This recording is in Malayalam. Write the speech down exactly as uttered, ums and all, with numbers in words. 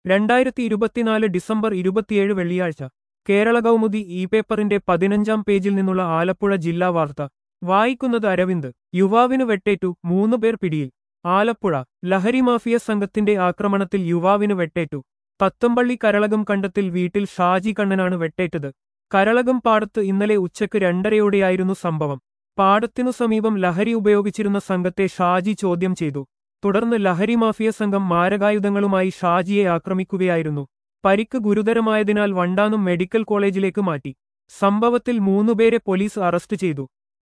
രണ്ടായിരത്തി ഇരുപത്തിനാല് ഡിസംബർ ഇരുപത്തിയേഴ് വെള്ളിയാഴ്ച കേരള കൗമുദി ഇ പേപ്പറിന്റെ പതിനഞ്ചാം പേജിൽ നിന്നുള്ള ആലപ്പുഴ ജില്ലാ വാർത്ത വായിക്കുന്നത് അരവിന്ദ്. യുവാവിനു വെട്ടേറ്റു, മൂന്ന് പേർ പിടിയിൽ. ആലപ്പുഴ ലഹരി മാഫിയ സംഘത്തിന്റെ ആക്രമണത്തിൽ യുവാവിനു വെട്ടേറ്റു. തത്തമ്പള്ളി കരളകം കണ്ടത്തിൽ വീട്ടിൽ ഷാജി കണ്ണനാണ് വെട്ടേറ്റത്. കരളകം പാടത്ത് ഇന്നലെ ഉച്ചയ്ക്ക് രണ്ടരയോടെയായിരുന്നു സംഭവം. പാടത്തിനു സമീപം ലഹരി ഉപയോഗിച്ചിരുന്ന സംഘത്തെ ഷാജി ചോദ്യം ചെയ്തു. തുടർന്ന് ലഹരി മാഫിയ സംഘം മാരകായുധങ്ങളുമായി ഷാജിയെ ആക്രമിക്കുകയായിരുന്നു. പരിക്ക് ഗുരുതരമായതിനാൽ വണ്ടാനം മെഡിക്കൽ കോളേജിലേക്ക് മാറ്റി. സംഭവത്തിൽ മൂന്നുപേരെ പോലീസ് അറസ്റ്റ് ചെയ്തു.